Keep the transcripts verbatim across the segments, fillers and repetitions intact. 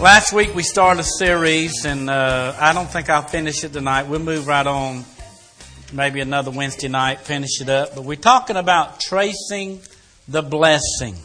Last week we started a series, and uh, I don't think I'll finish it tonight. We'll move right on, maybe another Wednesday night, finish it up. But we're talking about tracing the blessing.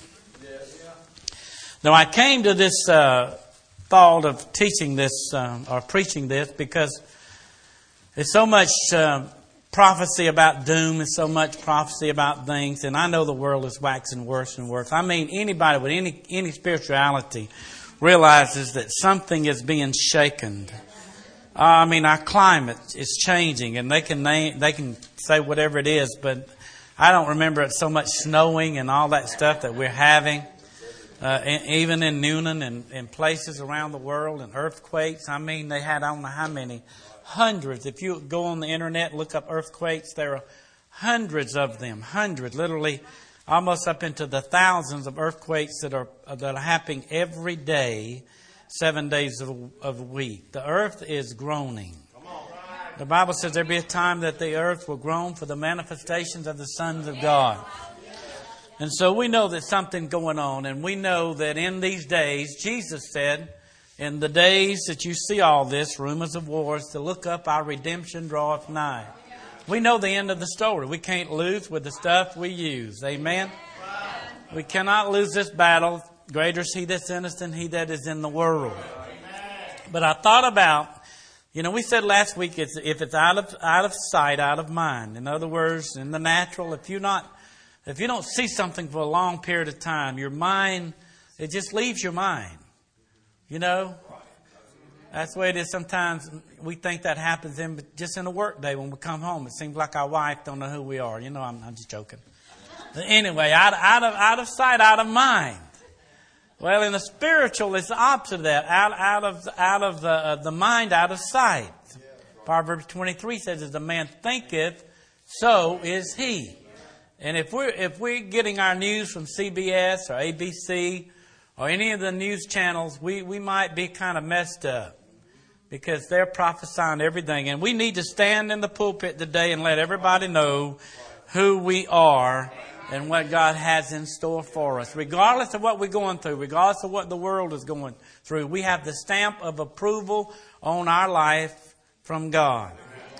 Now, I came to this uh, thought of teaching this uh, or preaching this because there's so much uh, prophecy about doom and so much prophecy about things, and I know the world is waxing worse and worse. I mean, anybody with any any spirituality realizes that something is being shaken. Uh, I mean, our climate is changing, and they can name, they can say whatever it is, but I don't remember it so much snowing and all that stuff that we're having, uh, even in Newnan and, and places around the world, and earthquakes. I mean, they had I don't know how many, hundreds. If you go on the internet and look up earthquakes, there are hundreds of them, hundreds, literally. Almost up into the thousands of earthquakes that are that are happening every day, seven days of, of a week. The earth is groaning. The Bible says there'll be a time that the earth will groan for the manifestations of the sons of God. And so we know there's something going on, and we know that in these days, Jesus said, in the days that you see all this, rumors of wars, to look up, our redemption draweth nigh. We know the end of the story. We can't lose with the stuff we use. Amen? We cannot lose this battle. Greater is He that's in us than he that is in the world. But I thought about, you know, we said last week, it's, if it's out of out of sight, out of mind. In other words, in the natural, if you're not, if you don't see something for a long period of time, your mind, it just leaves your mind. You know? That's the way it is. Sometimes we think that happens in just in a work day when we come home. It seems like our wife don't know who we are. You know, I'm, I'm just joking. But anyway, out, out of out of sight, out of mind. Well, in the spiritual, it's the opposite of that. Out out of out of the uh, the mind, out of sight. Proverbs twenty-three says, "As a man thinketh, so is he." And if we're if we're getting our news from C B S or A B C or any of the news channels, we we might be kind of messed up. Because they're prophesying everything. And we need to stand in the pulpit today and let everybody know who we are and what God has in store for us. Regardless of what we're going through, regardless of what the world is going through, we have the stamp of approval on our life from God.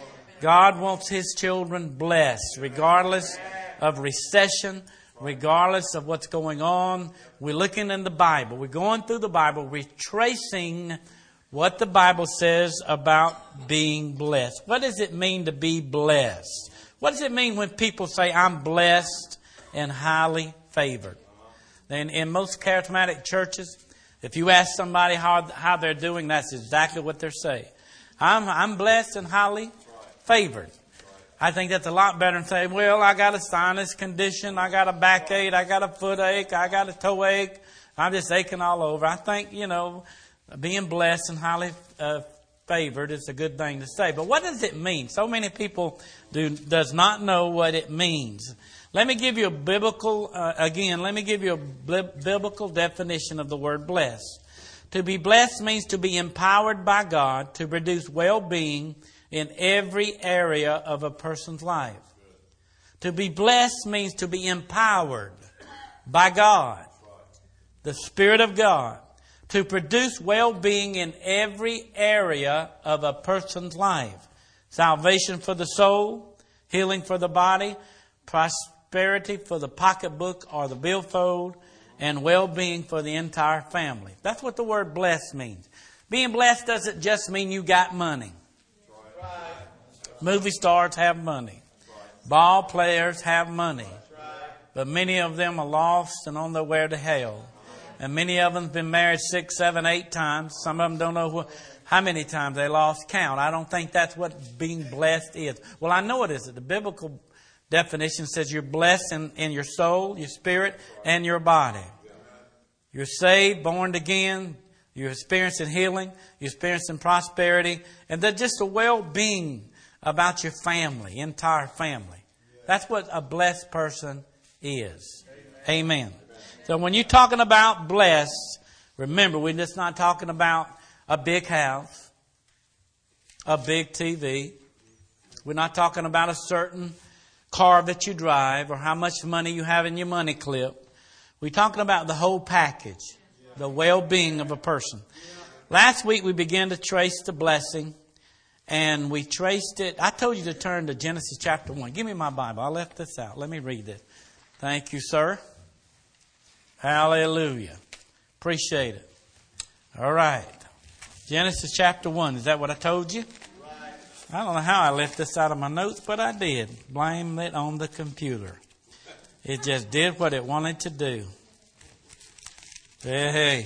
God wants His children blessed, regardless of recession, regardless of what's going on. We're looking in the Bible. We're going through the Bible. We're tracing what the Bible says about being blessed. What does it mean to be blessed? What does it mean when people say, I'm blessed and highly favored? And in most charismatic churches, if you ask somebody how, how they're doing, that's exactly what they're saying. I'm, I'm blessed and highly favored. I think that's a lot better than saying, well, I got a sinus condition, I got a backache, I got a foot ache, I got a toe ache, I'm just aching all over. I think, you know, being blessed and highly uh, favored is a good thing to say. But what does it mean? So many people do does not know what it means. Let me give you a biblical, uh, again, let me give you a biblical definition of the word blessed. To be blessed means to be empowered by God to produce well-being in every area of a person's life. To be blessed means to be empowered by God, the Spirit of God, to produce well-being in every area of a person's life. Salvation for the soul, healing for the body, prosperity for the pocketbook or the billfold, and well-being for the entire family. That's what the word blessed means. Being blessed doesn't just mean you got money. Movie stars have money. Ball players have money. But many of them are lost and on their way to hell. And many of them have been married six, seven, eight times. Some of them don't know who, how many times they lost count. I don't think that's what being blessed is. Well, I know it is. The biblical definition says you're blessed in, in your soul, your spirit, and your body. You're saved, born again. You're experiencing healing. You're experiencing prosperity. And there's just a well-being about your family, entire family. That's what a blessed person is. Amen. So when you're talking about blessed, remember, we're just not talking about a big house, a big T V. We're not talking about a certain car that you drive or how much money you have in your money clip. We're talking about the whole package, the well-being of a person. Last week we began to trace the blessing, and we traced it. I told you to turn to Genesis chapter one. Give me my Bible. I left this out. Let me read this. Thank you, sir. Hallelujah. Appreciate it. All right. Genesis chapter one. Is that what I told you? Right. I don't know how I left this out of my notes, but I did. Blame it on the computer. It just did what it wanted to do. Hey, hey.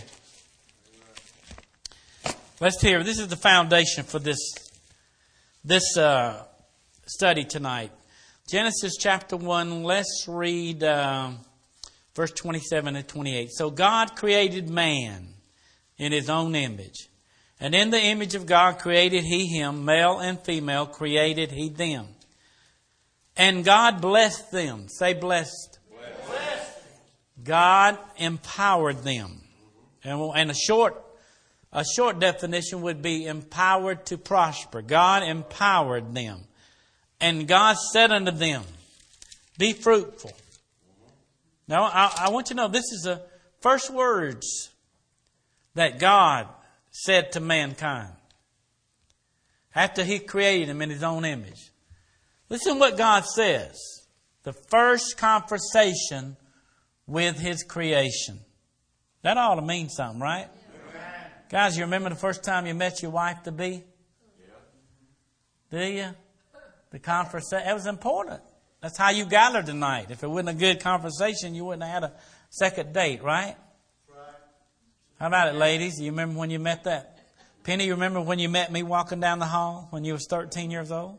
Let's hear. This is the foundation for this, this uh, study tonight. Genesis chapter one. Let's read uh, verse twenty-seven and twenty-eight. So God created man in His own image. And in the image of God created He him, male and female created He them. And God blessed them. Say blessed. Blessed. God empowered them. And, and a short a short definition would be empowered to prosper. God empowered them. And God said unto them, be fruitful. Now, I, I want you to know this is the first words that God said to mankind after He created them in His own image. Listen what God says. The first conversation with His creation. That ought to mean something, right? Amen. Guys, you remember the first time you met your wife to be? Yeah. Do you? The conversation. It was important. That's how you got her tonight. If it wasn't a good conversation, you wouldn't have had a second date, right? Right. How about it, ladies? You remember when you met that? Penny, you remember when you met me walking down the hall when you was thirteen years old?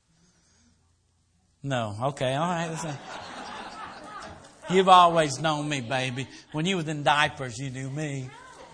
No. Okay. All right. Listen. You've always known me, baby. When you was in diapers, you knew me.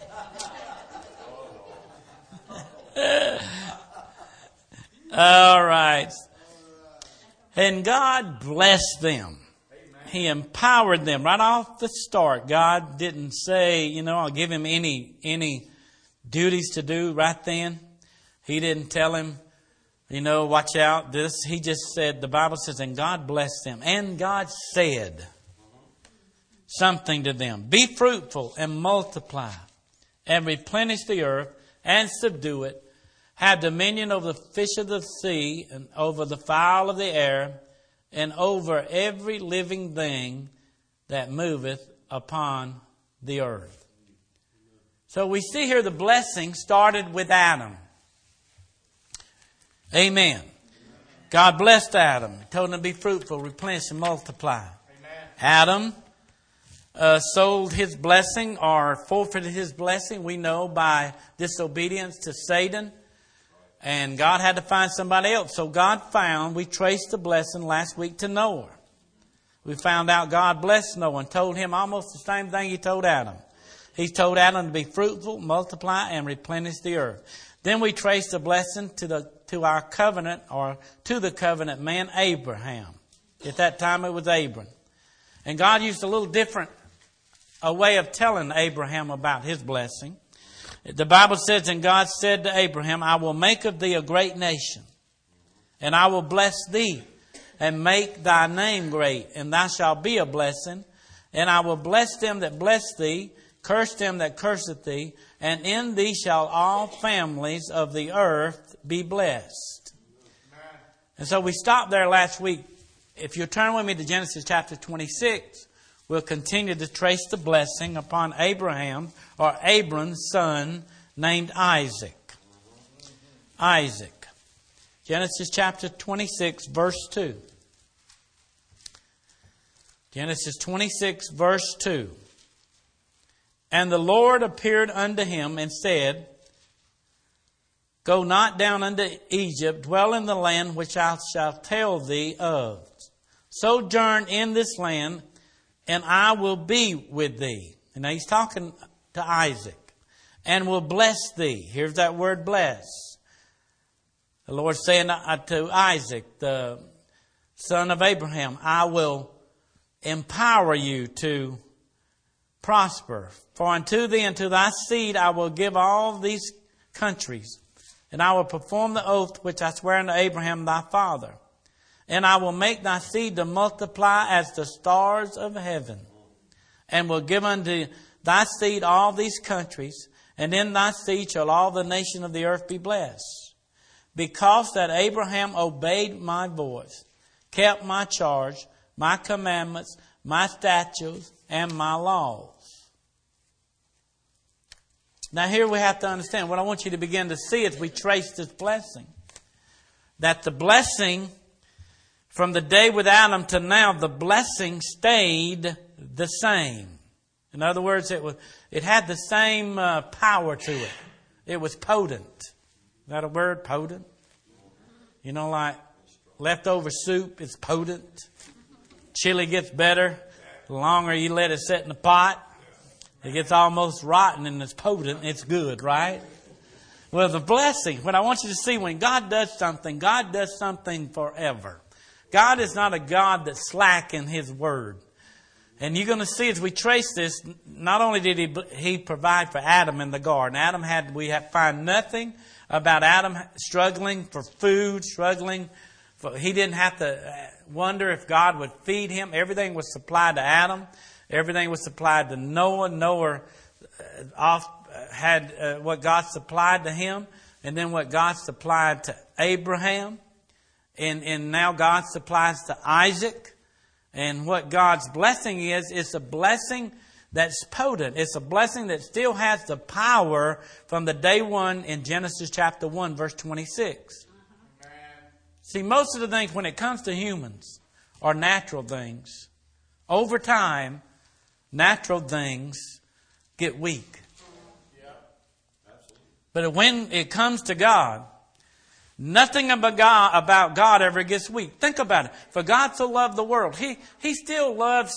All right. And God blessed them. He empowered them right off the start. God didn't say, you know, I'll give him any any duties to do right then. He didn't tell him, you know, watch out. This. He just said, the Bible says, and God blessed them. And God said something to them. Be fruitful and multiply and replenish the earth and subdue it. Have dominion over the fish of the sea and over the fowl of the air and over every living thing that moveth upon the earth. So we see here the blessing started with Adam. Amen. God blessed Adam. He told him to be fruitful, replenish and multiply. Amen. Adam uh, sold his blessing or forfeited his blessing, we know, by disobedience to Satan. And God had to find somebody else. So God found, we traced the blessing last week to Noah. We found out God blessed Noah and told him almost the same thing He told Adam. He told Adam to be fruitful, multiply, and replenish the earth. Then we traced the blessing to the to our covenant, or to the covenant man, Abraham. At that time it was Abram. And God used a little different a way of telling Abraham about his blessing. The Bible says, and God said to Abraham, I will make of thee a great nation, and I will bless thee, and make thy name great, and thou shalt be a blessing. And I will bless them that bless thee, curse them that curseth thee, and in thee shall all families of the earth be blessed. Amen. And so we stopped there last week. If you turn with me to Genesis chapter twenty-six, we'll continue to trace the blessing upon Abraham, or Abram's son, named Isaac. Isaac. Genesis chapter twenty-six, verse two. Genesis twenty-six, verse two. And the Lord appeared unto him and said, Go not down unto Egypt, dwell in the land which I shall tell thee of. Sojourn in this land, and I will be with thee. And now he's talking to Isaac. And will bless thee. Here's that word bless. The Lord saying to Isaac, the son of Abraham, I will empower you to prosper. For unto thee and to thy seed I will give all these countries, and I will perform the oath which I swear unto Abraham thy father. And I will make thy seed to multiply as the stars of heaven, and will give unto thy seed all these countries, and in thy seed shall all the nation of the earth be blessed. Because that Abraham obeyed my voice, kept my charge, my commandments, my statutes, and my laws. Now here we have to understand, what I want you to begin to see as we trace this blessing, that the blessing from the day with Adam to now, the blessing stayed the same. In other words, it was, it had the same uh, power to it. It was potent. Is that a word, potent? You know, like leftover soup is potent. Chili gets better the longer you let it sit in the pot. It gets almost rotten and it's potent. It's good, right? Well, the blessing, what I want you to see, when God does something, God does something forever. God is not a God that's slack in His word. And you're going to see as we trace this, not only did He He provide for Adam in the garden. Adam had, we have find nothing about Adam struggling for food, struggling for, he didn't have to wonder if God would feed him. Everything was supplied to Adam. Everything was supplied to Noah. Noah off, had uh, what God supplied to him, and then what God supplied to Abraham. And, and now God supplies to Isaac. And what God's blessing is, it's a blessing that's potent. It's a blessing that still has the power from the day one in Genesis chapter one, verse twenty-six. Uh-huh. See, most of the things when it comes to humans are natural things. Over time, natural things get weak. Yeah, absolutely. But when it comes to God, nothing about God, about God ever gets weak. Think about it. For God so loved the world. He, he still loves,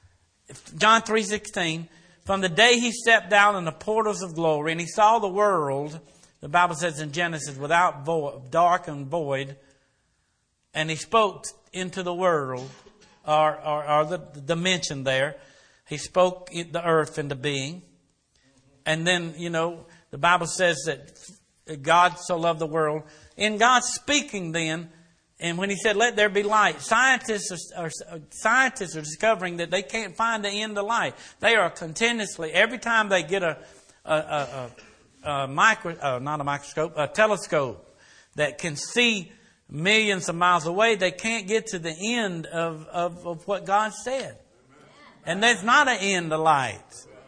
John three sixteen, from the day He stepped down in the portals of glory and He saw the world, the Bible says in Genesis, without void, dark and void, and He spoke into the world, or, or, or the, the dimension there. He spoke the earth into being. And then, you know, the Bible says that God so loved the world. In God speaking then, and when He said, let there be light, scientists are, are, scientists are discovering that they can't find the end of light. They are continuously, every time they get a, a, a, a, a micro, uh, not a microscope, a telescope that can see millions of miles away, they can't get to the end of, of, of what God said. And there's not an end to light.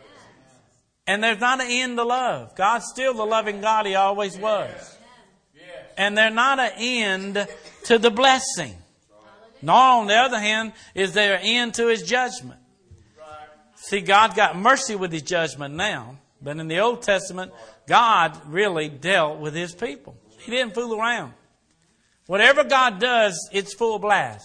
And there's not an end to love. God's still the loving God He always was. And there's not an end to the blessing. Nor, on the other hand, is there an end to His judgment. See, God got mercy with His judgment now. But in the Old Testament, God really dealt with His people. He didn't fool around. Whatever God does, it's full blast.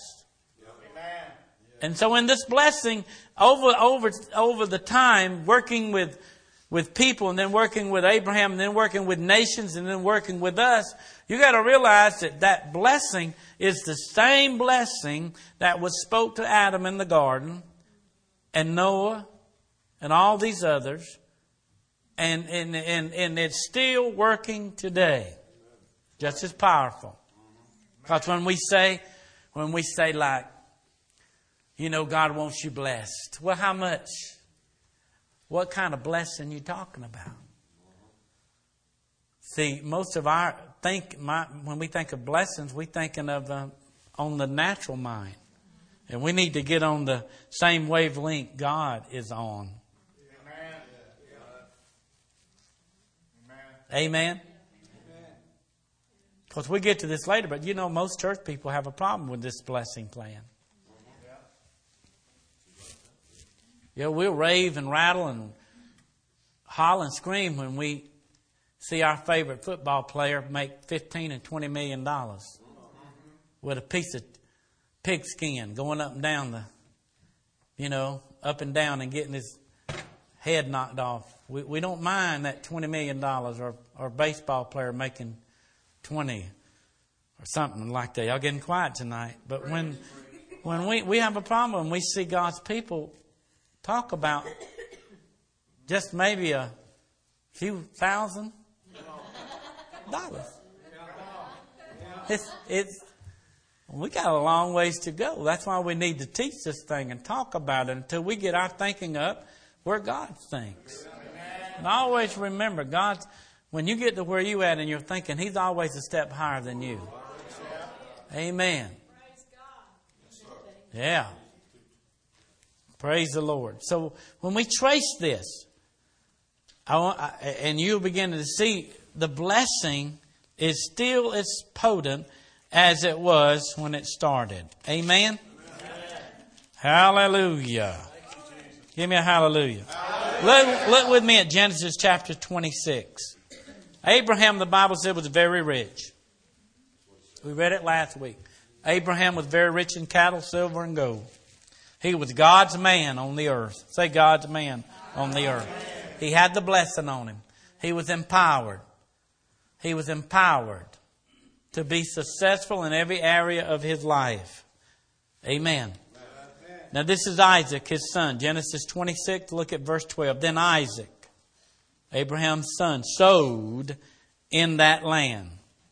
And so in this blessing, over over over the time, working with with people, and then working with Abraham, and then working with nations, and then working with us, you got to realize that that blessing is the same blessing that was spoke to Adam in the garden, and Noah, and all these others, and and and, and it's still working today, just as powerful. Because when we say, when we say like, you know, God wants you blessed. Well, how much? What kind of blessing are you talking about? See, most of our think my, when we think of blessings, we're thinking of uh, on the natural mind, and we need to get on the same wavelength God is on. Amen. Amen. Because we get to this later, but you know, most church people have a problem with this blessing plan. Yeah, we'll rave and rattle and holler and scream when we see our favorite football player make fifteen and twenty million dollars with a piece of pigskin going up and down the, you know, up and down and getting his head knocked off. We we don't mind that twenty million dollars, or or a baseball player making twenty or something like that. Y'all getting quiet tonight. But when when we, we have a problem when we see God's people talk about just maybe a few thousand dollars. It's, it's, we got a long ways to go. That's why we need to teach this thing and talk about it until we get our thinking up where God thinks. And always remember, God, when you get to where you at and you're thinking, He's always a step higher than you. Amen. Yeah. Praise the Lord. So when we trace this, I want, I, and you'll begin to see the blessing is still as potent as it was when it started. Amen? Amen. Hallelujah. Give me a hallelujah. hallelujah. Look, look with me at Genesis chapter twenty-six. Abraham, the Bible said, was very rich. We read it last week. Abraham was very rich in cattle, silver, and gold. He was God's man on the earth. Say God's man on the earth. He had the blessing on him. He was empowered. He was empowered to be successful in every area of his life. Amen. Now this is Isaac, his son. Genesis twenty-six, look at verse twelve. Then Isaac, Abraham's son, sowed in that land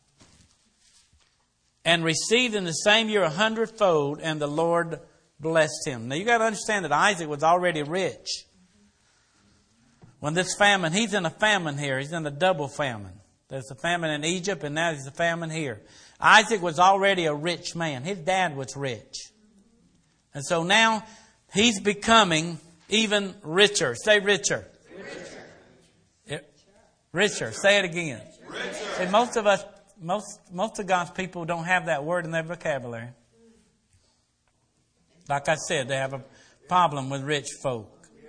and received in the same year a hundredfold, and the Lord blessed him. Now you got to understand that Isaac was already rich. When this famine, he's in a famine here. He's in a double famine. There's a famine in Egypt, and now there's a famine here. Isaac was already a rich man. His dad was rich. And so now he's becoming even richer. Say richer. Richer. Richer. Say it again. Richer. See, most of us, most most of God's people don't have that word in their vocabulary. Like I said, they have a problem with rich folk.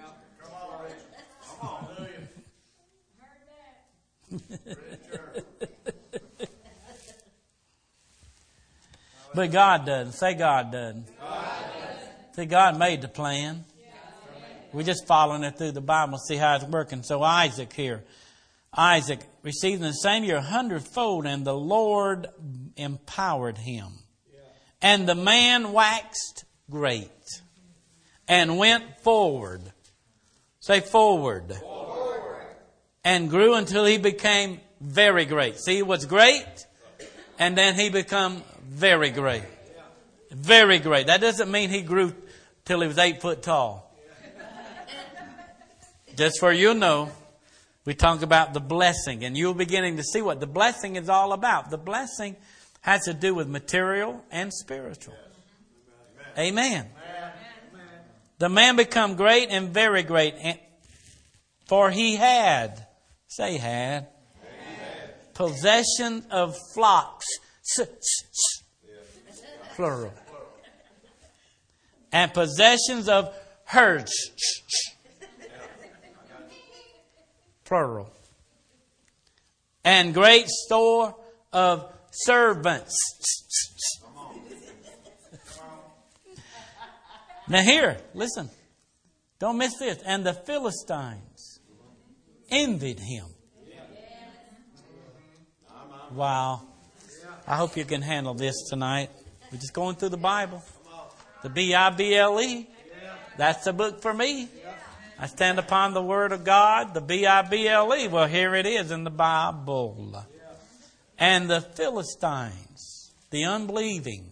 But God doesn't. Say God doesn't. See, God made the plan. We're just following it through the Bible, see how it's working. So Isaac here. Isaac received in the same year a hundredfold, and the Lord empowered him. And the man waxed great and went forward. Say forward. Forward. And grew until he became very great. See, he was great, and then he became very great. Very great. That doesn't mean he grew till he was eight foot tall. Just for you know, we talk about the blessing, and you're beginning to see what the blessing is all about. The blessing has to do with material and spiritual. Amen. Amen. The man become great and very great, for he had, say had, Amen. Possession of flocks, plural, and possessions of herds, plural, and great store of servants. Now here, listen. Don't miss this. And the Philistines envied him. Wow. I hope you can handle this tonight. We're just going through the Bible. The B I B L E. That's the book for me. I stand upon the Word of God. The B I B L E. Well, here it is in the Bible. And the Philistines, the unbelieving,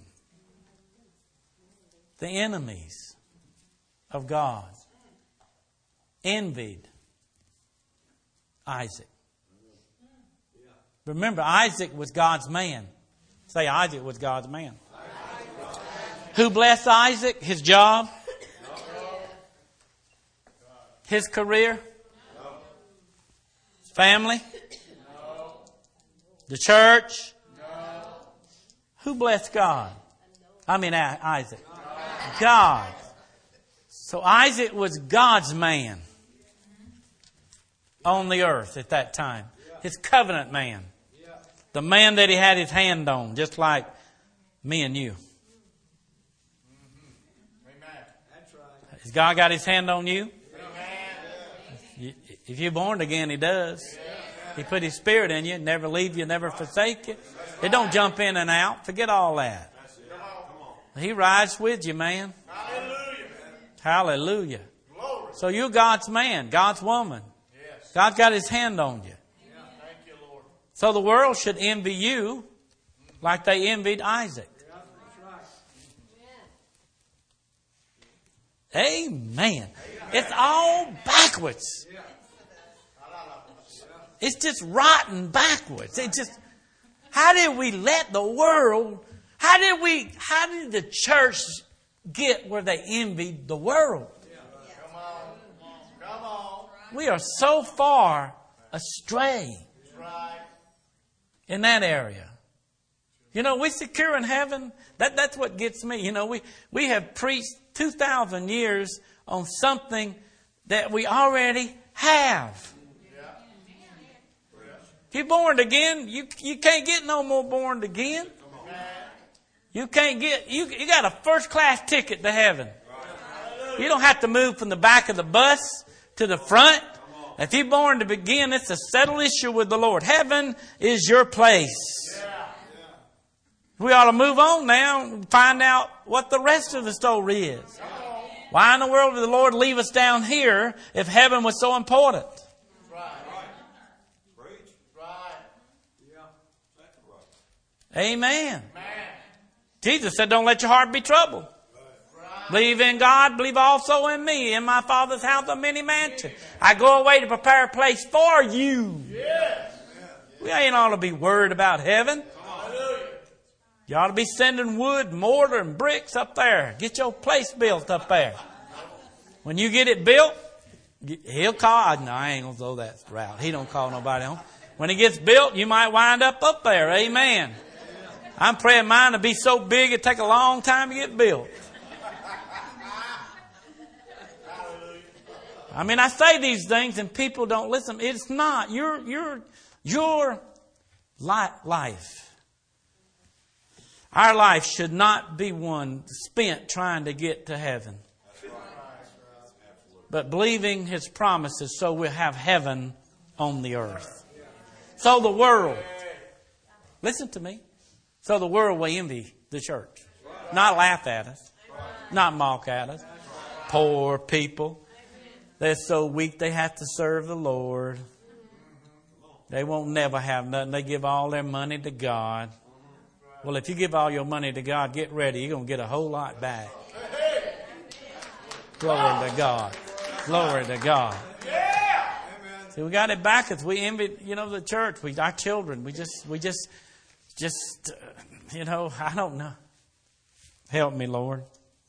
the enemies of God, envied Isaac. Remember, Isaac was God's man. Say, Isaac was God's man. Who blessed Isaac? His job? His career? His family? The church? Who blessed God? I mean Isaac. God. So Isaac was God's man on the earth at that time. His covenant man. The man that he had his hand on, just like me and you. Has God got his hand on you? If you're born again, he does. He put his spirit in you, never leave you, never forsake you. It don't jump in and out. Forget all that. He rides with you, man. Hallelujah. Hallelujah. So you're God's man, God's woman. God's got his hand on you. So the world should envy you like they envied Isaac. Amen. It's all backwards. It's just rotten backwards. It just, how did we let the world, how did we, how did the church get where they envied the world? Come on. Come on. We are so far astray in that area. You know, we secure in heaven. That, that's what gets me. You know, we, we have preached two thousand years on something that we already have. If you're born again, you, you can't get no more born again. You can't get, you, you got a first class ticket to heaven. You don't have to move from the back of the bus to the front. If you're born to begin, it's a settled issue with the Lord. Heaven is your place. We ought to move on now and find out what the rest of the story is. Why in the world did the Lord leave us down here if heaven was so important? Amen. Jesus said, don't let your heart be troubled. Believe in God, believe also in me. In my Father's house are many mansions. I go away to prepare a place for you. We ain't ought to be worried about heaven. You ought to be sending wood, mortar, and bricks up there. Get your place built up there. When you get it built, he'll call. No, I ain't going to go that route. He don't call nobody home. When it gets built, you might wind up up there. Amen. I'm praying mine to be so big it'll take a long time to get built. I mean, I say these things and people don't listen. It's not. Your, your, your life. Our life should not be one spent trying to get to heaven. But believing His promises so we'll have heaven on the earth. So the world, listen to me, so the world will envy the church. Not laugh at us. Not mock at us. Poor people. They're so weak they have to serve the Lord. They won't never have nothing. They give all their money to God. Well, if you give all your money to God, get ready. You're going to get a whole lot back. Glory to God. Glory to God. See, we got it backwards. We envy, you know, the church. We, our children. We just, we just, just, uh, you know, I don't know. Help me, Lord.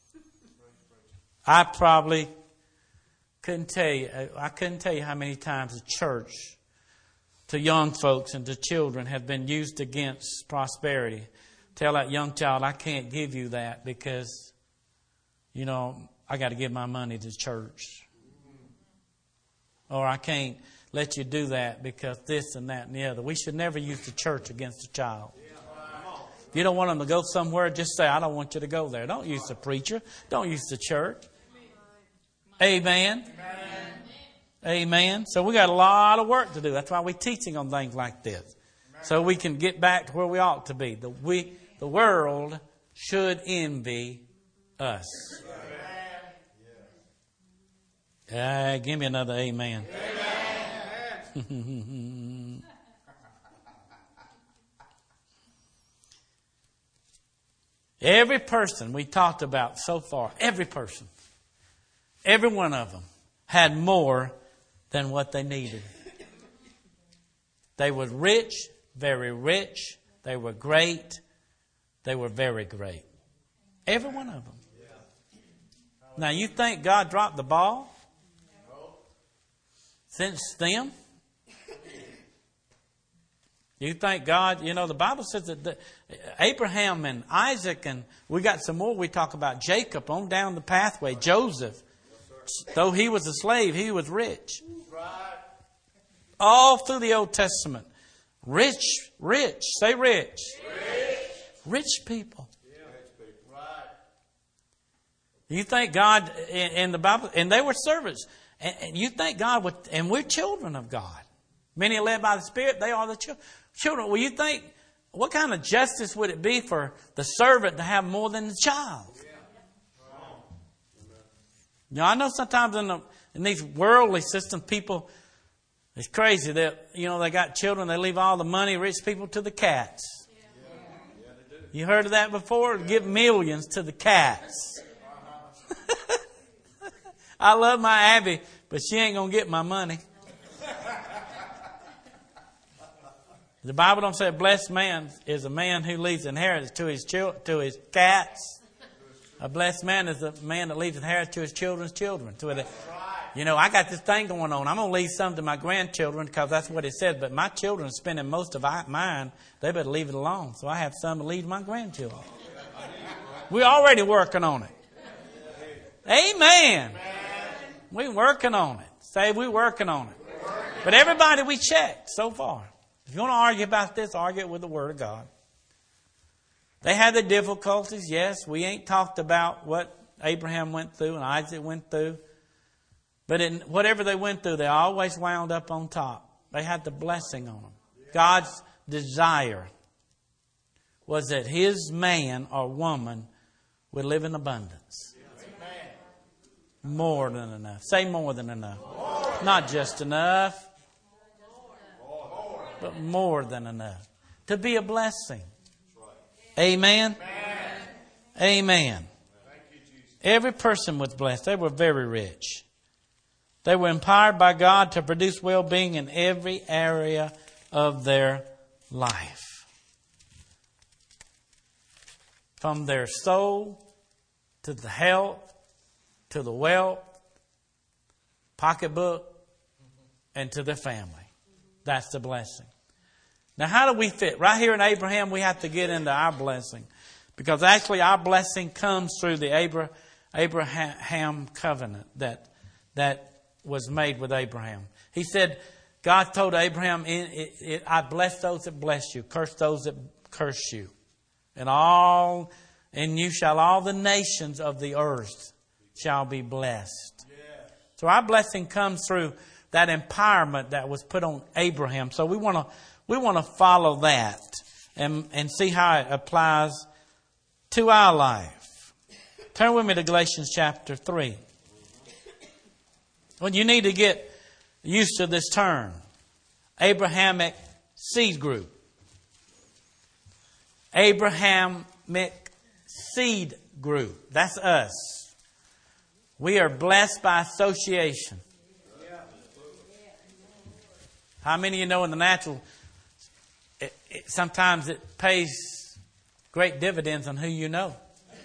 I probably couldn't tell you. I couldn't tell you how many times the church, to young folks and to children, have been used against prosperity. Tell that young child, I can't give you that because, you know, I got to give my money to church. Or I can't let you do that because this and that and the other. We should never use the church against a child. If you don't want them to go somewhere, just say, I don't want you to go there. Don't use the preacher. Don't use the church. Amen. Amen. Amen. So we got a lot of work to do. That's why we're teaching on things like this. So we can get back to where we ought to be. The, we, the world should envy us. Uh, give me another amen. Amen. Every person we talked about so far, every person, every one of them had more than what they needed. They were rich, very rich. They were great. They were very great. Every one of them. Now, you think God dropped the ball since then? You think God, you know, the Bible says that the, Abraham and Isaac, and we got some more. We talk about Jacob on down the pathway. Joseph, though he was a slave, he was rich. All through the Old Testament. Rich, rich, say rich. Rich, rich people. You think God in, in the Bible, and they were servants. And, and you think God would, and we're children of God. Many are led by the Spirit, they are the children. Children, well, you think, what kind of justice would it be for the servant to have more than the child? You know, I know sometimes in, the, in these worldly systems, people, it's crazy that, you know, they got children, they leave all the money, rich people, to the cats. You heard of that before? Give millions to the cats. I love my Abby, but she ain't going to get my money. The Bible don't say a blessed man is a man who leaves inheritance to his chil- to his cats. A blessed man is a man that leaves inheritance to his children's children. To the, you know, I got this thing going on. I'm going to leave some to my grandchildren because that's what it said. But my children are spending most of mine. They better leave it alone. So I have some to leave to my grandchildren. We're already working on it. Amen. We're working on it. Say we're working on it. But everybody we checked so far. If you want to argue about this, argue it with the Word of God. They had the difficulties, yes. We ain't talked about what Abraham went through and Isaac went through. But in whatever they went through, they always wound up on top. They had the blessing on them. God's desire was that his man or woman would live in abundance. More than enough. Say more than enough. Not just enough, but more than enough. To be a blessing. Amen. Amen. Every person was blessed. They were very rich. They were empowered by God to produce well-being in every area of their life. From their soul to the health, to the wealth, pocketbook, and to their family. That's the blessing. Now, how do we fit? Right here in Abraham, we have to get into our blessing. Because actually our blessing comes through the Abraham covenant that, that was made with Abraham. He said, God told Abraham, I bless those that bless you, curse those that curse you. And all, and you shall all the nations of the earth shall be blessed. Yeah. So our blessing comes through that empowerment that was put on Abraham. So we want to we want to follow that and and see how it applies to our life. Turn with me to Galatians chapter three. Well, you need to get used to this term, Abrahamic seed group. Abrahamic seed group. That's us. We are blessed by association. How many of you know in the natural, it, it, sometimes it pays great dividends on who you know?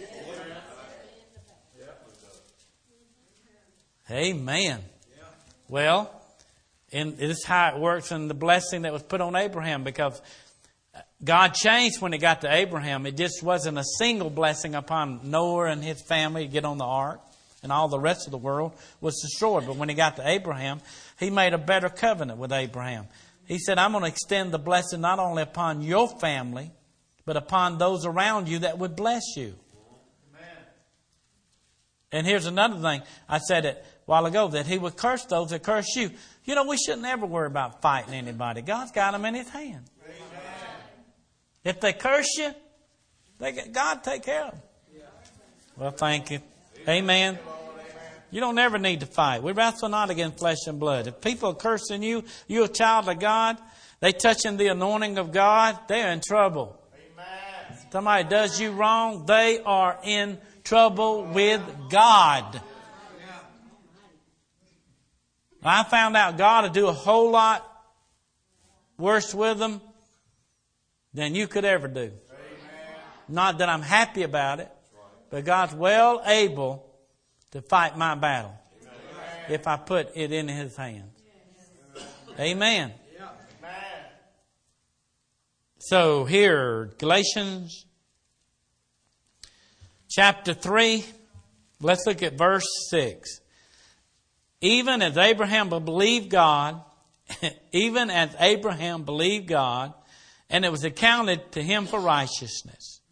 Amen. Well, and this is how it works in the blessing that was put on Abraham, because God changed when it got to Abraham. It just wasn't a single blessing upon Noah and his family to get on the ark, and all the rest of the world was destroyed. But when he got to Abraham, he made a better covenant with Abraham. He said, I'm going to extend the blessing not only upon your family, but upon those around you that would bless you. Amen. And here's another thing. I said it a while ago, that he would curse those that curse you. You know, we shouldn't ever worry about fighting anybody. God's got them in his hand. Amen. If they curse you, they get, God take care of them. Yeah. Well, thank you. Amen. You don't ever need to fight. We wrestle not against flesh and blood. If people are cursing you, you're a child of God, they touching the anointing of God, they're in trouble. Amen. Somebody does you wrong, they are in trouble with God. I found out God will do a whole lot worse with them than you could ever do. Amen. Not that I'm happy about it, but God's well able to fight my battle. Amen. If I put it in his hands. Amen. Amen. So here, Galatians chapter three, let's look at verse six. Even as Abraham believed God, even as Abraham believed God, and it was accounted to him for righteousness.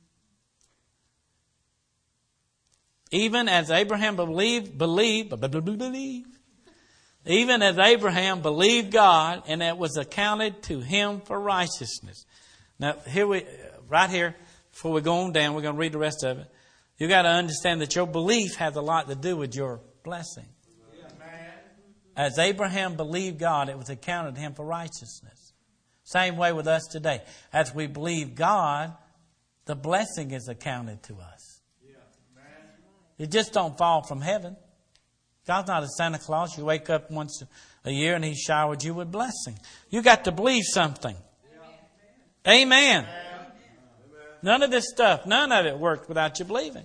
Even as Abraham believed, believed, believed, even as Abraham believed God, and it was accounted to him for righteousness. Now, here we, right here, before we go on down, we're going to read the rest of it. You got to understand that your belief has a lot to do with your blessing. As Abraham believed God, it was accounted to him for righteousness. Same way with us today. As we believe God, the blessing is accounted to us. It just don't fall from heaven. God's not a Santa Claus. You wake up once a year and he showered you with blessing. You got to believe something. Amen. None of this stuff, none of it worked without you believing.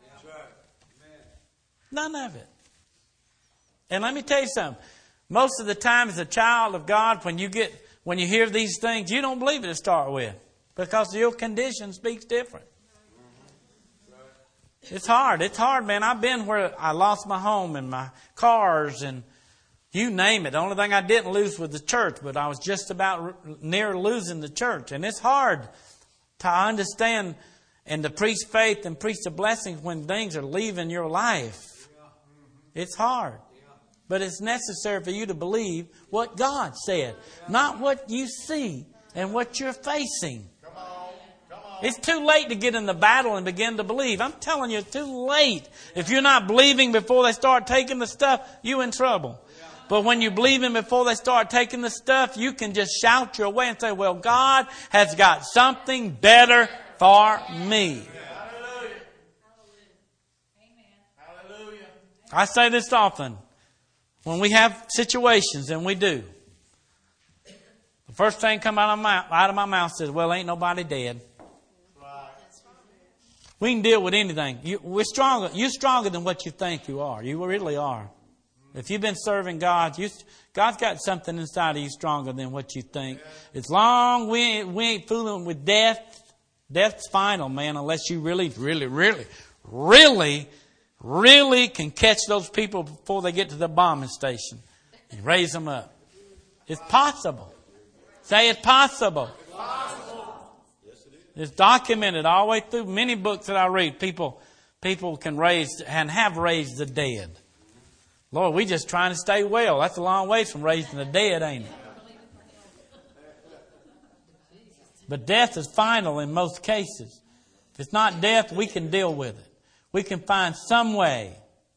None of it. And let me tell you something. Most of the time as a child of God, when you get, when you hear these things, you don't believe it to start with. Because your condition speaks different. It's hard. It's hard, man. I've been where I lost my home and my cars and you name it. The only thing I didn't lose was the church, but I was just about near losing the church. And it's hard to understand and to preach faith and preach the blessings when things are leaving your life. It's hard. But it's necessary for you to believe what God said, not what you see and what you're facing. Come on. Come on. It's too late to get in the battle and begin to believe. I'm telling you, it's too late. If you're not believing before they start taking the stuff, you're in trouble. But when you believe Him before they start taking the stuff, you can just shout your way and say, well, God has got something better for me. Hallelujah. Hallelujah. I say this often. When we have situations, and we do, the first thing come out of my, out of my mouth says, well, ain't nobody dead. We can deal with anything. You, we're stronger. You're stronger than what you think you are. You really are. If you've been serving God, you, God's got something inside of you stronger than what you think. As long we ain't, we ain't fooling with death. Death's final, man, unless you really, really, really, really, really can catch those people before they get to the bombing station and raise them up. It's possible. Say it's possible. It's documented all the way through many books that I read. People, people can raise and have raised the dead. Lord, we just trying to stay well. That's a long way from raising the dead, ain't it? But death is final in most cases. If it's not death, we can deal with it. We can find some way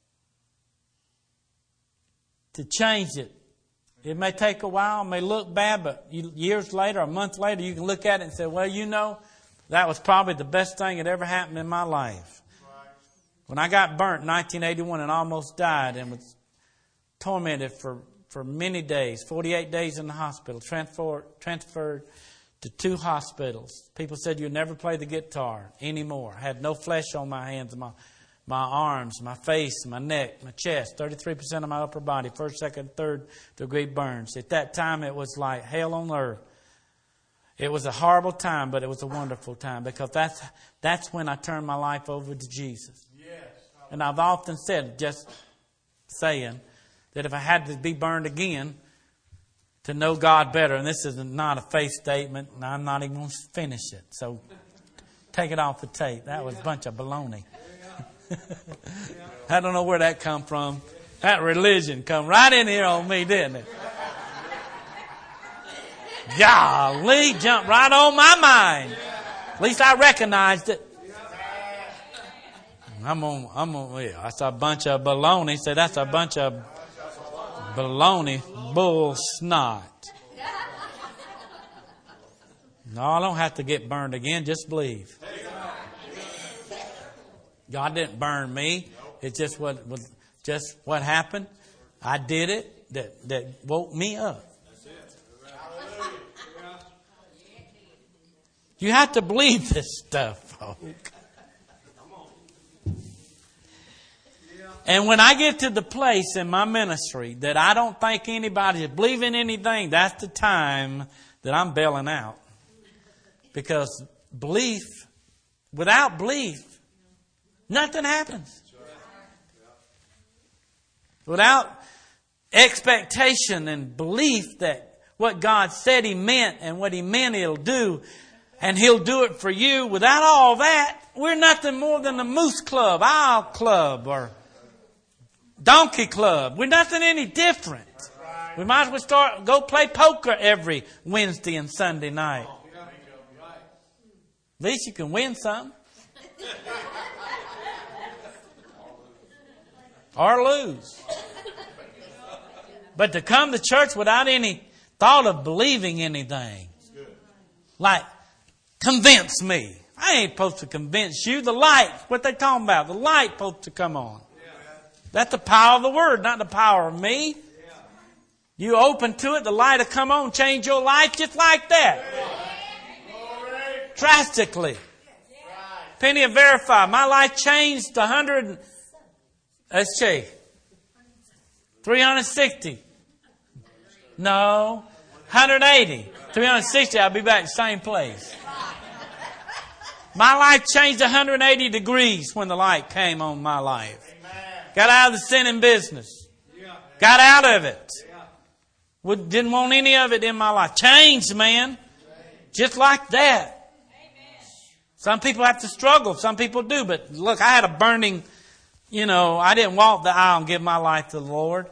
to change it. It may take a while, it may look bad, but years later, a month later, you can look at it and say, well, you know, that was probably the best thing that ever happened in my life. When I got burnt in nineteen eighty-one and almost died and was tormented for, for many days, forty-eight days in the hospital, transferred, transferred to two hospitals. People said, you'll never play the guitar anymore. I had no flesh on my hands, my, my arms, my face, my neck, my chest, thirty-three percent of my upper body, first, second, third degree burns. At that time, it was like hell on earth. It was a horrible time, but it was a wonderful time because that's, that's when I turned my life over to Jesus. Yes. And I've often said, just saying, that if I had to be burned again to know God better, and this is not a faith statement, and I'm not even going to finish it. So take it off the tape. That was a bunch of baloney. I don't know where that come from. That religion come right in here on me, didn't it? Golly, jumped right on my mind. At least I recognized it. I'm on, I'm on, yeah, that's a bunch of baloney. Say that's a bunch of baloney, bull snot. No, I don't have to get burned again. Just believe. God didn't burn me. It's just what was just what happened. I did it. That that woke me up. You have to believe this stuff, folks. And when I get to the place in my ministry that I don't think anybody is believing anything, that's the time that I'm bailing out. Because belief, without belief, nothing happens. Without expectation and belief that what God said He meant and what He meant He'll do, and He'll do it for you, without all that, we're nothing more than the Moose Club, Owl Club, or Donkey Club. We're nothing any different. We might as well start go play poker every Wednesday and Sunday night. At least you can win some. Or lose. But to come to church without any thought of believing anything. Like, convince me. I ain't supposed to convince you. The light, what they talking about? The light supposed to come on. That's the power of the Word, not the power of me. You open to it, the light will come on, change your life just like that. Drastically. Penny of Verify. My life changed one hundred. Let's see. three hundred sixty. No. one hundred eighty. three hundred sixty, I'll be back in the same place. My life changed one hundred eighty degrees when the light came on my life. Got out of the sinning business. Got out of it. Didn't want any of it in my life. Changed, man. Just like that. Some people have to struggle. Some people do. But look, I had a burning, you know, I didn't walk the aisle and give my life to the Lord.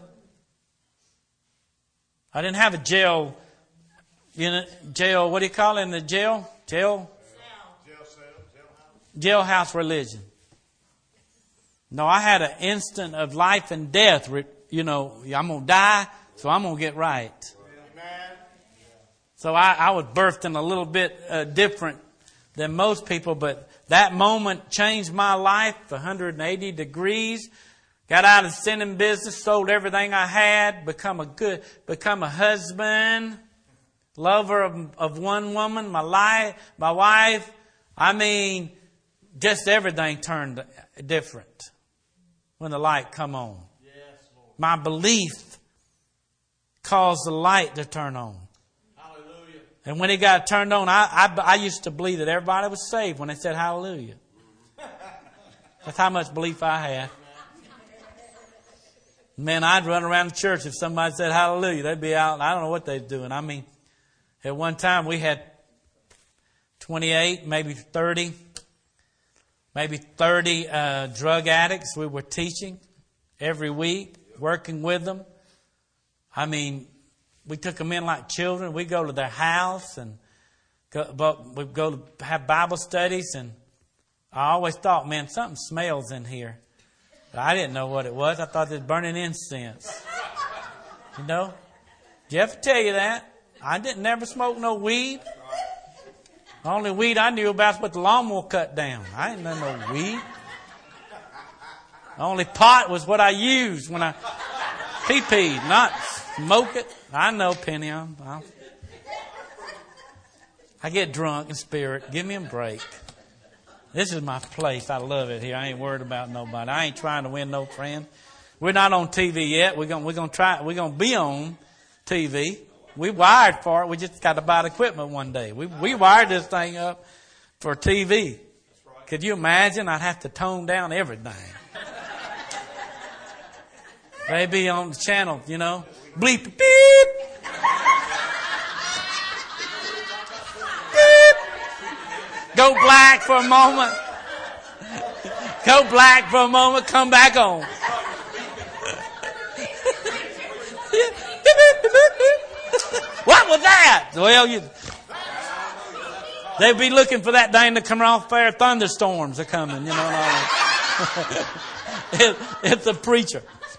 I didn't have a jail, you know, jail, what do you call it in the jail? Jail? Jailhouse religion. No, I had an instant of life and death. You know, I'm going to die, so I'm going to get right. So I, I was birthed in a little bit uh, different than most people, but that moment changed my life one hundred eighty degrees. Got out of the sinning business, sold everything I had, become a good, become a husband, lover of, of one woman, my life, my wife. I mean, just everything turned different when the light come on. Yes, Lord. My belief caused the light to turn on. Hallelujah. And when it got turned on, I, I, I used to believe that everybody was saved when they said hallelujah. That's how much belief I had. Man, I'd run around the church if somebody said hallelujah. They'd be out. I don't know what they're doing. I mean, at one time we had twenty-eight, maybe thirty, maybe thirty uh, drug addicts we were teaching every week, working with them. I mean, we took them in like children. We go to their house and go, but we go to have Bible studies. And I always thought, man, something smells in here. I didn't know what it was. I thought it was burning incense. You know? Did Jeff tell you that? I didn't never smoke no weed. The only weed I knew about was what the lawnmower cut down. I didn't know no weed. The only pot was what I used when I pee-peed, not smoke it. I know, Penny. I'm, I'm, I get drunk in spirit. Give me a break. This is my place. I love it here. I ain't worried about nobody. I ain't trying to win no friend. We're not on T V yet. We're gonna we're gonna try. We're gonna be on T V. We wired for it. We just got to buy the equipment one day. We we wired this thing up for T V. Could you imagine? I'd have to tone down everything. Maybe on the channel, you know, bleep beep. Go black for a moment. Go black for a moment. Come back on. What was that? Well, you, they'd be looking for that thing to come off there. Thunderstorms are coming, you know. it, it's a preacher.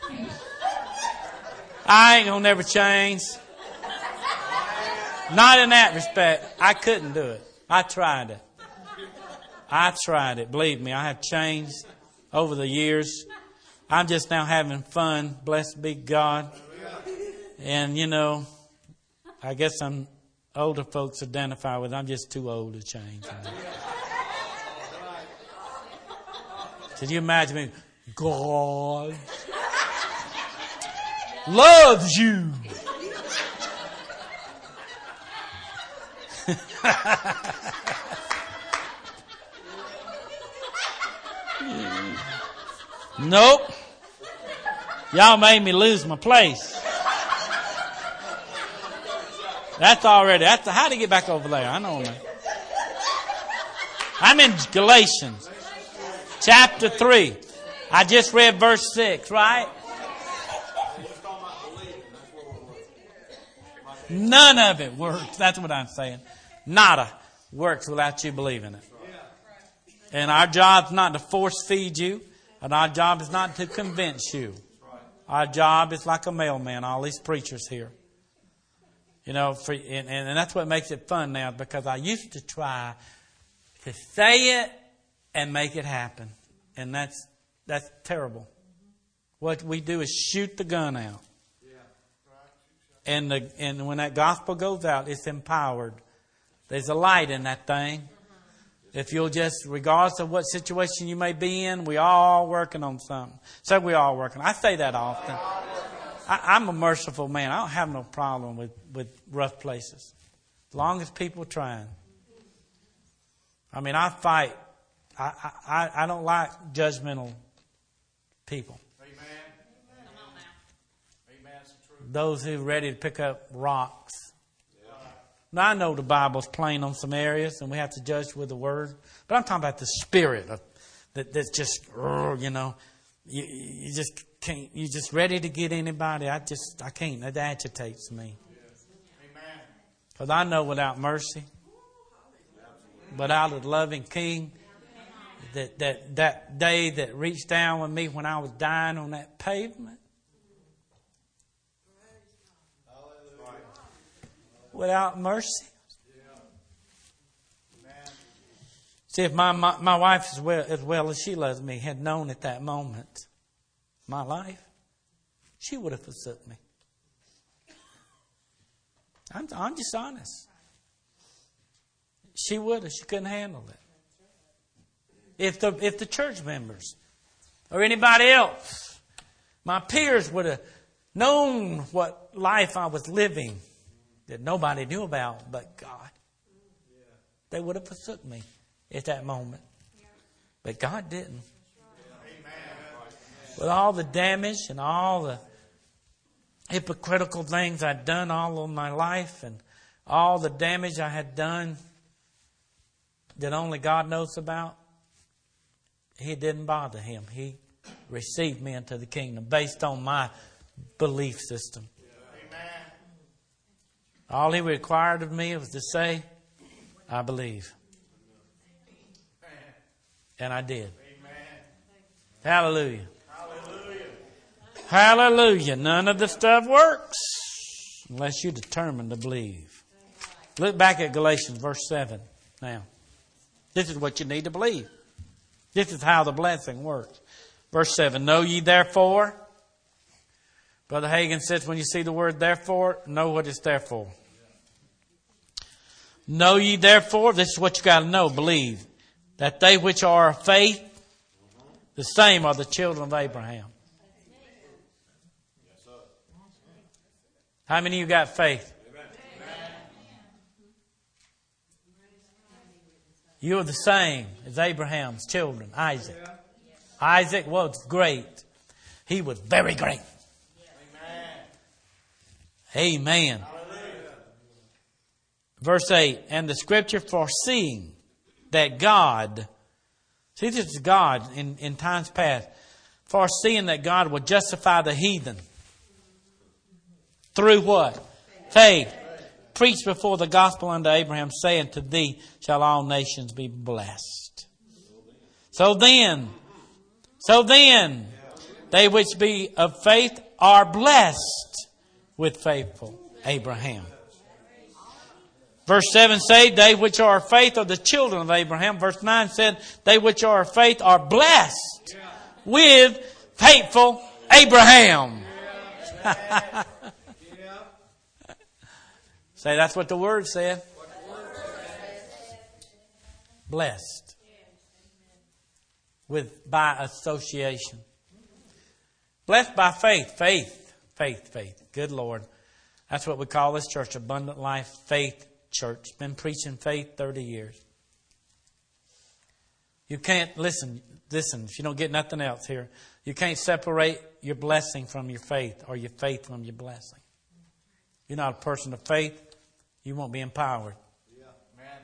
I ain't gonna never change. Not in that respect. I couldn't do it. I tried it. I tried it. Believe me, I have changed over the years. I'm just now having fun. Blessed be God. And, you know, I guess I'm older folks identify with. I'm just too old to change. Can you imagine me? God loves you. Nope. Y'all made me lose my place. That's already. That's how to get back over there. I know that. I'm in Galatians chapter three. I just read verse six, right? None of it works. That's what I'm saying. Nada works without you believing it. And our job's not to force feed you. And our job is not to convince you. Our job is like a mailman. All these preachers here. You know, for, and, and that's what makes it fun now. Because I used to try to say it and make it happen. And that's that's terrible. What we do is shoot the gun out. And the, and when that gospel goes out, it's empowered. There's a light in that thing. If you'll just, regardless of what situation you may be in, we all working on something. So we all working. I say that often. I, I'm a merciful man. I don't have no problem with, with rough places. As long as people are trying. I mean, I fight. I, I, I don't like judgmental people. Amen. Come on now. Amen. That's the truth. Those who are ready to pick up rocks. Now, I know the Bible's plain on some areas, and we have to judge with the Word. But I'm talking about the spirit of, that, that's just, you know, you, you just can't, you're just ready to get anybody. I just, I can't. That agitates me. Amen. Because I know without mercy, without a loving King, that, that, that day that reached down with me when I was dying on that pavement, without mercy. See, if my, my, my wife, as well, as well as she loves me, had known at that moment my life, she would have forsook me. I'm, I'm just honest. She would have. She couldn't handle it. If the, if the church members or anybody else, my peers would have known what life I was living, that nobody knew about but God, they would have forsook me at that moment. But God didn't. With all the damage and all the hypocritical things I'd done all of my life and all the damage I had done that only God knows about, it didn't bother Him. He received me into the kingdom based on my belief system. All He required of me was to say, I believe. And I did. Hallelujah. Hallelujah. Hallelujah. None of the stuff works unless you're determined to believe. Look back at Galatians verse seven now. This is what you need to believe. This is how the blessing works. Verse seven, know ye therefore. Brother Hagin says when you see the word therefore, know what it's there for. Know ye therefore, this is what you got to know, believe, that they which are of faith, the same are the children of Abraham. How many of you got faith? You are the same as Abraham's children, Isaac. Isaac was great. He was very great. Amen. Verse eight, and the scripture foreseeing that God, see this is God in, in times past, foreseeing that God would justify the heathen. Through what? Faith. Preached before the gospel unto Abraham, saying, to thee shall all nations be blessed. So then, so then, they which be of faith are blessed with faithful Abraham. Verse seven said, they which are of faith are the children of Abraham. Verse nine said, they which are of faith are blessed with faithful Abraham. Say, that's what the word said. Blessed. With, by association. Blessed by faith. Faith. Faith, faith. Good Lord. That's what we call this church, Abundant Life Faith Church. Been preaching faith thirty years. You can't, listen, listen, if you don't get nothing else here, you can't separate your blessing from your faith or your faith from your blessing. You're not a person of faith, you won't be empowered. Yeah. Amen.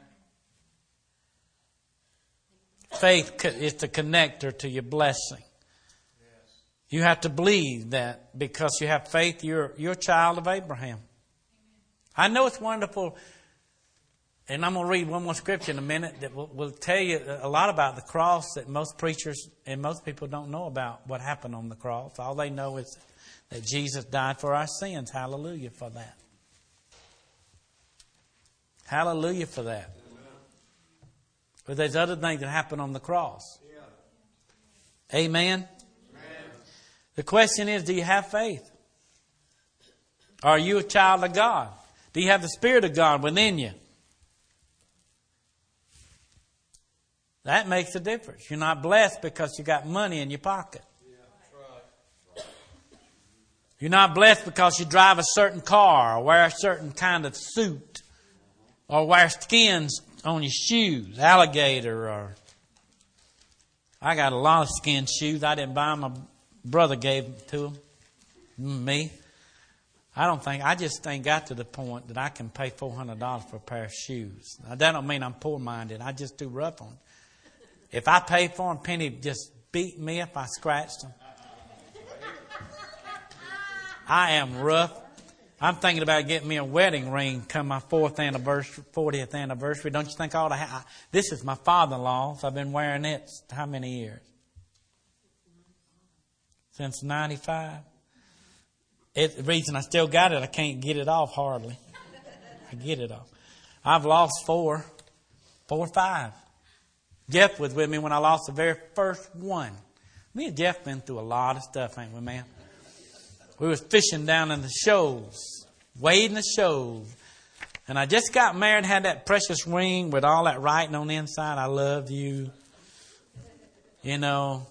Faith is the connector to your blessing. Yes. You have to believe that because you have faith, you're, you're a child of Abraham. I know it's wonderful, and I'm going to read one more scripture in a minute that will, will tell you a lot about the cross that most preachers and most people don't know about what happened on the cross. All they know is that Jesus died for our sins. Hallelujah for that. Hallelujah for that. But there's other things that happen on the cross. Amen. The question is, do you have faith? Are you a child of God? Do you have the Spirit of God within you? That makes a difference. You're not blessed because you got money in your pocket. You're not blessed because you drive a certain car or wear a certain kind of suit or wear skins on your shoes, alligator or... I got a lot of skin shoes. I didn't buy them. My brother gave them to them. Me. I don't think, I just ain't got to the point that I can pay four hundred dollars for a pair of shoes. Now, that don't mean I'm poor-minded. I just too rough on them. If I pay for them, Penny just beat me if I scratched them. I am rough. I'm thinking about getting me a wedding ring come my fourth anniversary, fortieth anniversary. Don't you think I ought to have? This is my father-in-law, so I've been wearing it how many years? Since ninety-five. It, the reason I still got it, I can't get it off hardly. I get it off. I've lost four, four or five. Jeff was with me when I lost the very first one. Me and Jeff been through a lot of stuff, ain't we, man? We was fishing down in the shoals, wading the shoals. And I just got married, had that precious ring with all that writing on the inside. I love you. You know,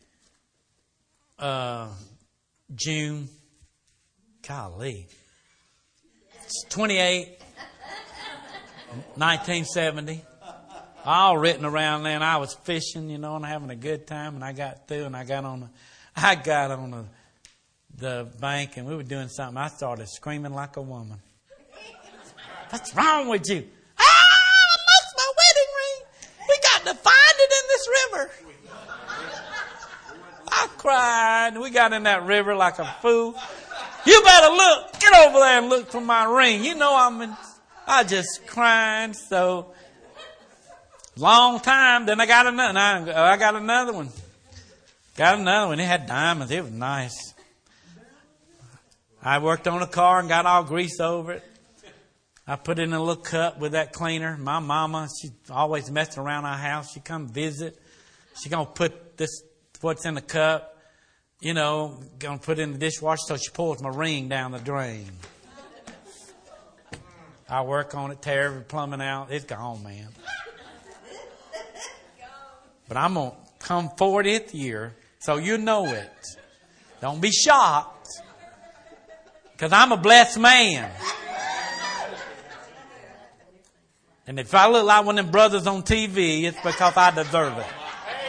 uh, June. Golly. It's twenty-eight, nineteen seventy. All written around there. And I was fishing, you know, and having a good time. And I got through and I got on the, I got on the, the bank and we were doing something. I started screaming like a woman. What's wrong with you? Ah, I lost my wedding ring. We got to find it in this river. I cried. We got in that river like a fool. You better look. Get over there and look for my ring. You know I'm in, I just crying. So long time. Then I got another. I got another one. Got another one. It had diamonds. It was nice. I worked on a car and got all grease over it. I put it in a little cup with that cleaner. My mama, she always messing around our house. She come visit. She gonna put this what's in the cup. You know, going to put it in the dishwasher so she pulls my ring down the drain. I work on it, tear every plumbing out. It's gone, man. But I'm going to come fortieth year so you know it. Don't be shocked. Because I'm a blessed man. And if I look like one of them brothers on T V, it's because I deserve it.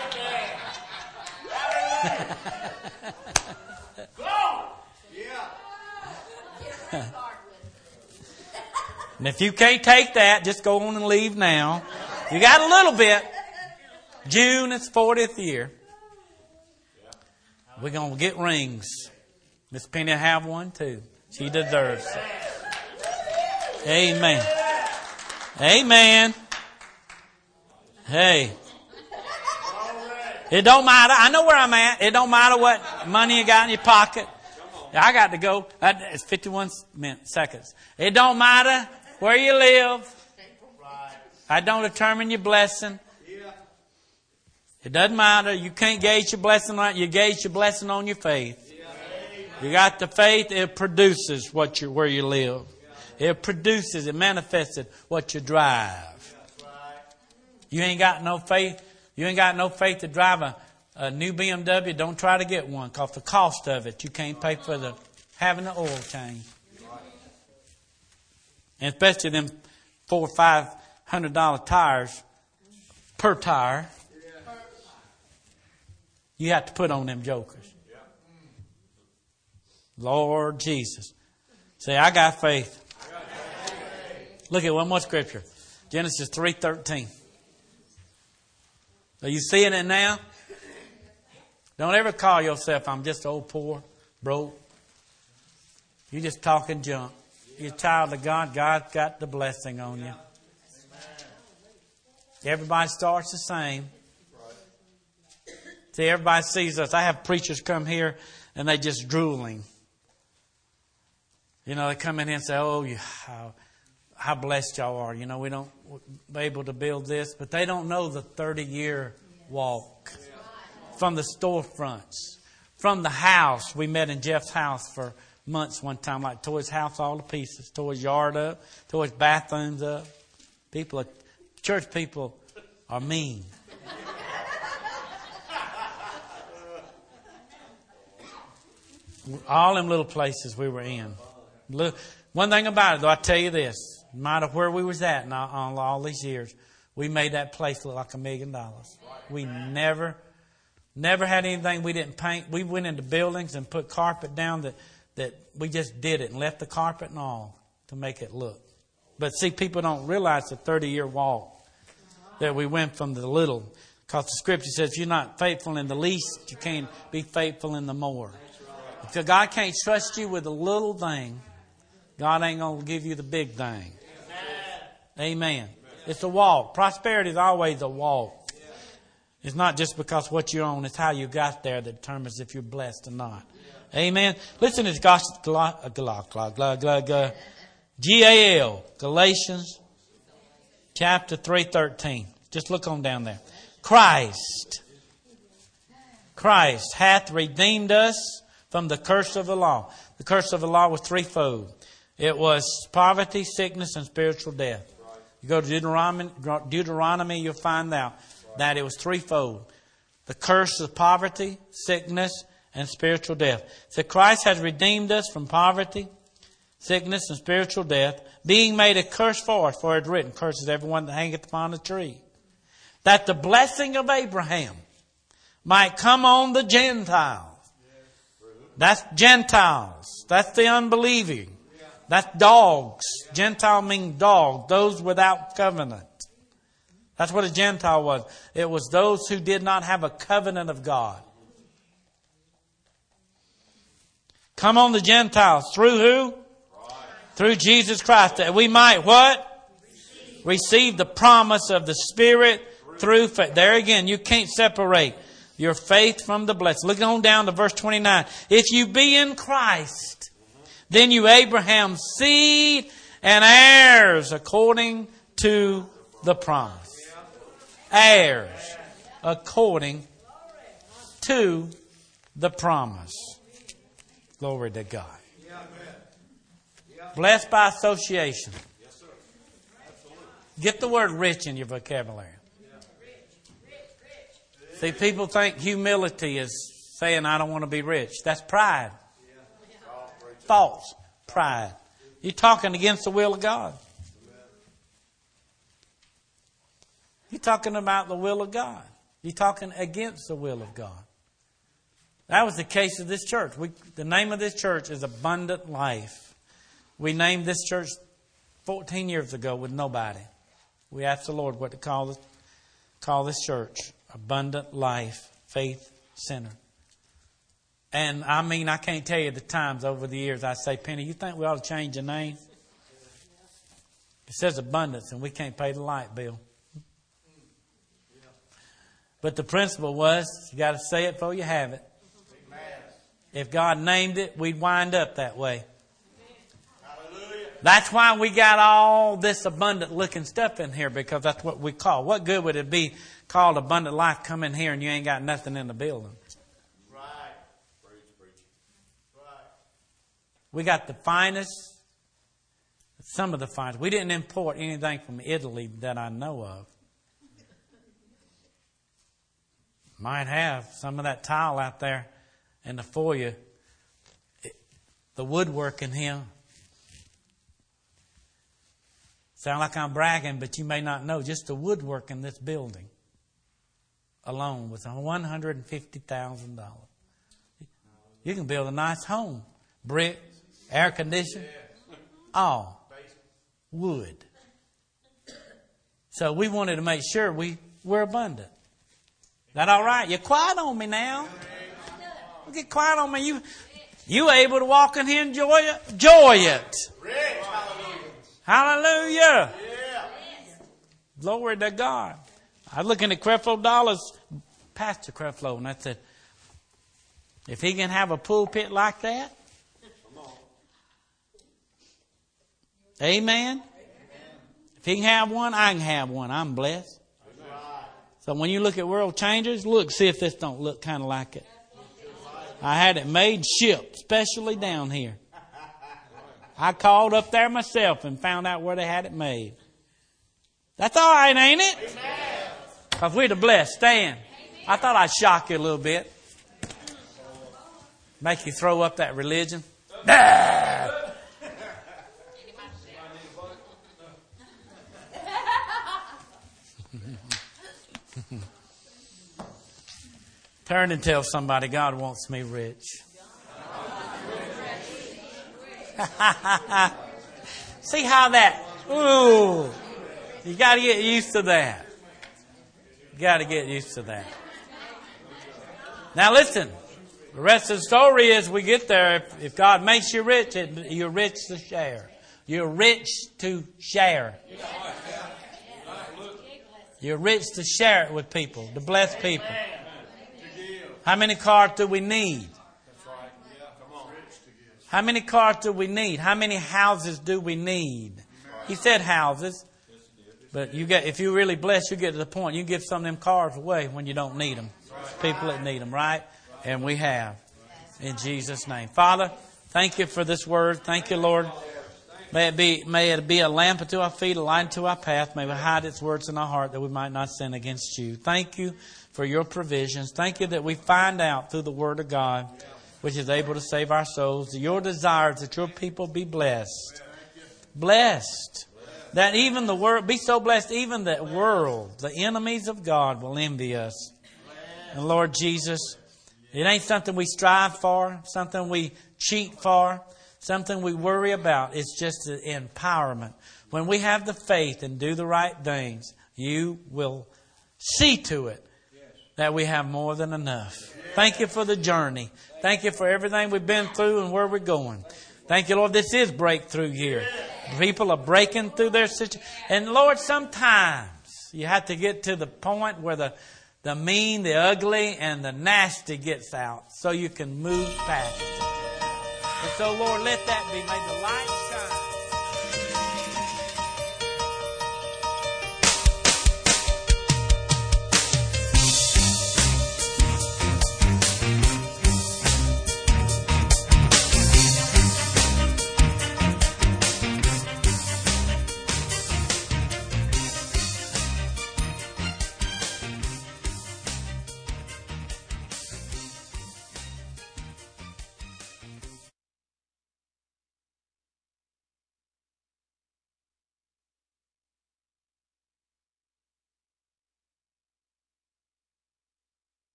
And if you can't take that, just go on and leave now. You got a little bit. June, it's fortieth year. We're going to get rings. Miss Penny will have one too. She deserves it. Amen. Amen. Hey. It don't matter. I know where I'm at. It don't matter what money you got in your pocket. I got to go. It's fifty-one minutes, seconds. It don't matter where you live. I don't determine your blessing. It doesn't matter. You can't gauge your blessing on you gauge your blessing on your faith. You got the faith, it produces what you where you live. It produces, it manifests what you drive. You ain't got no faith. You ain't got no faith to drive a, a new B M W. Don't try to get one because the cost of it, you can't pay for the having the oil change. And especially them four or five hundred dollar tires per tire. You have to put on them jokers. Lord Jesus. Say, I got faith. Look at one more scripture. Genesis three thirteen. Are you seeing it now? Don't ever call yourself, I'm just old poor, broke. You're just talking junk. You're a child of God. God's got the blessing on you. Everybody starts the same. See, everybody sees us. I have preachers come here and they just drooling. You know, they come in here and say, oh, you, how, how blessed y'all are. You know, we don't be able to build this. But they don't know the thirty-year walk. From the storefronts. From the house. We met in Jeff's house for months one time. Like tore his house all to pieces. Tore his yard up. Tore his bathrooms up. People, are, church people are mean. All them little places we were in. Look, one thing about it, though, I tell you this. No matter where we was at in all, all, all these years, we made that place look like a million dollars. We never, never had anything we didn't paint. We went into buildings and put carpet down that, that we just did it and left the carpet and all to make it look. But see, people don't realize the thirty-year walk that we went from the little. Because the Scripture says, if you're not faithful in the least, you can't be faithful in the more. If God can't trust you with a little thing, God ain't going to give you the big thing. Amen. It's a walk. Prosperity is always a walk. It's not just because what you own, it's how you got there that determines if you're blessed or not. Amen. Listen to this gospel. G A L, Galatians chapter three thirteen. Just look on down there. Christ. Christ hath redeemed us from the curse of the law. The curse of the law was threefold. It was poverty, sickness, and spiritual death. You go to Deuteronomy, Deuteronomy, you'll find out that it was threefold. The curse of poverty, sickness, and spiritual death. So Christ has redeemed us from poverty, sickness, and spiritual death, being made a curse for us, for it is written, curses everyone that hangeth upon a tree. That the blessing of Abraham might come on the Gentiles. That's Gentiles. That's the unbelieving. That's dogs. Gentile means dog. Those without covenant. That's what a Gentile was. It was those who did not have a covenant of God. Come on the Gentiles. Through who? Christ. Through Jesus Christ. That we might what? Receive. Receive the promise of the Spirit through faith. There again, you can't separate your faith from the blessing. Look on down to verse twenty-nine. If you be in Christ, then you Abraham's seed and heirs according to the promise. Heirs according to the promise. Glory to God. Blessed by association. Get the word rich in your vocabulary. See, people think humility is saying, I don't want to be rich. That's pride. False pride. You're talking against the will of God. You're talking about the will of God. You're talking against the will of God. That was the case of this church. We, the name of this church is Abundant Life. We named this church fourteen years ago with nobody. We asked the Lord what to call this, call this church. Abundant Life Faith Center. And I mean, I can't tell you the times over the years I say, Penny, you think we ought to change the name? It says abundance and we can't pay the light bill. But the principle was, you got to say it before you have it. If God named it, we'd wind up that way. That's why we got all this abundant looking stuff in here, because that's what we call. What good would it be called Abundant Life, come in here and you ain't got nothing in the building? Right. Right. We got the finest, some of the finest. We didn't import anything from Italy that I know of. Might have some of that tile out there in the foyer. It, the woodwork in here. Sound like I'm bragging, but you may not know. Just the woodwork in this building alone was one hundred fifty thousand dollars. You can build a nice home. Brick, air conditioning, all wood. So we wanted to make sure we were abundant. That all right? You're quiet on me now. Don't get quiet on me. You you able to walk in here and enjoy it? Enjoy it. Hallelujah. Glory to God. I was looking at Creflo Dollar's, Pastor Creflo, and I said, if he can have a pulpit like that, amen. If he can have one, I can have one. I'm blessed. So when you look at World Changers, look, see if this don't look kind of like it. I had it made, shipped, especially down here. I called up there myself and found out where they had it made. That's all right, ain't it? Because we're the blessed. Stand. I thought I'd shock you a little bit. Make you throw up that religion? Ah! Turn and tell somebody, God wants me rich. See how that, ooh, you got to get used to that. You got to get used to that. Now listen, the rest of the story is we get there. If, if God makes you rich, it, you're rich to share. You're rich to share. You're rich to share it with people, to bless people. How many cars do we need? How many cars do we need? How many houses do we need? He said houses. But you get, if you really bless, you get to the point. You give some of them cars away when you don't need them. People that need them, right? And we have. In Jesus' name. Father, thank you for this word. Thank you, Lord. May it be, may it be a lamp unto our feet, a light unto our path. May we hide its words in our heart that we might not sin against you. Thank you for your provisions. Thank you that we find out through the word of God, which is able to save our souls. Your desire is that your people be blessed. Blessed. That even the world, be so blessed, even the world, the enemies of God will envy us. And Lord Jesus, it ain't something we strive for, something we cheat for, something we worry about. It's just the empowerment. When we have the faith and do the right things, you will see to it that we have more than enough. Thank you for the journey. Thank you for everything we've been through and where we're going. Thank you, Lord. This is breakthrough year. People are breaking through their situation. And Lord, sometimes you have to get to the point where the, the mean, the ugly, and the nasty gets out so you can move past it. And so, Lord, let that be. May the light